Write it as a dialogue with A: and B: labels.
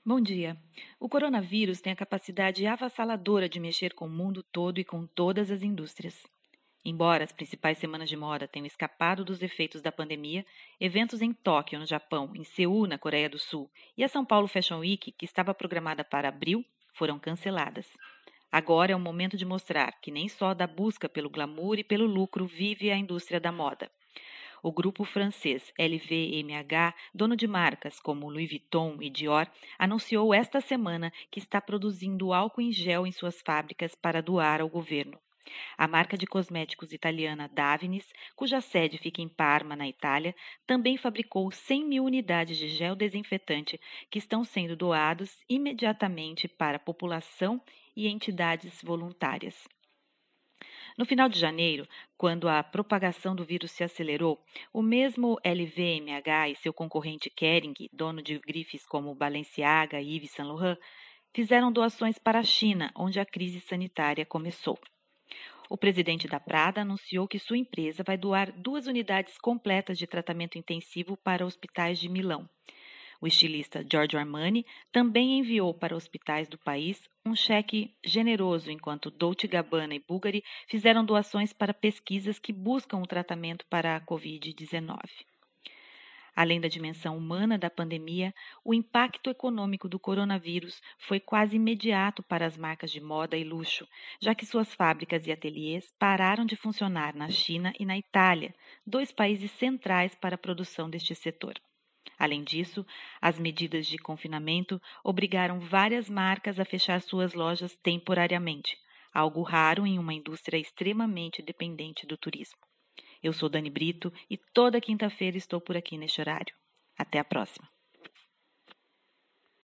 A: Bom dia. O coronavírus tem a capacidade avassaladora de mexer com o mundo todo e com todas as indústrias. Embora as principais semanas de moda tenham escapado dos efeitos da pandemia, eventos em Tóquio, no Japão, em Seul, na Coreia do Sul, e a São Paulo Fashion Week, que estava programada para abril, foram canceladas. Agora é o momento de mostrar que nem só da busca pelo glamour e pelo lucro vive a indústria da moda. O grupo francês LVMH, dono de marcas como Louis Vuitton e Dior, anunciou esta semana que está produzindo álcool em gel em suas fábricas para doar ao governo. A marca de cosméticos italiana Davines, cuja sede fica em Parma, na Itália, também fabricou 100 mil unidades de gel desinfetante que estão sendo doados imediatamente para a população e entidades voluntárias. No final de janeiro, quando a propagação do vírus se acelerou, o mesmo LVMH e seu concorrente Kering, dono de grifes como Balenciaga e Yves Saint Laurent, fizeram doações para a China, onde a crise sanitária começou. O presidente da Prada anunciou que sua empresa vai doar 2 unidades completas de tratamento intensivo para hospitais de Milão. O estilista Giorgio Armani também enviou para hospitais do país um cheque generoso, enquanto Dolce Gabbana e Bulgari fizeram doações para pesquisas que buscam o tratamento para a Covid-19. Além da dimensão humana da pandemia, o impacto econômico do coronavírus foi quase imediato para as marcas de moda e luxo, já que suas fábricas e ateliês pararam de funcionar na China e na Itália, dois países centrais para a produção deste setor. Além disso, as medidas de confinamento obrigaram várias marcas a fechar suas lojas temporariamente, algo raro em uma indústria extremamente dependente do turismo. Eu sou Dani Brito e toda quinta-feira estou por aqui neste horário. Até a próxima!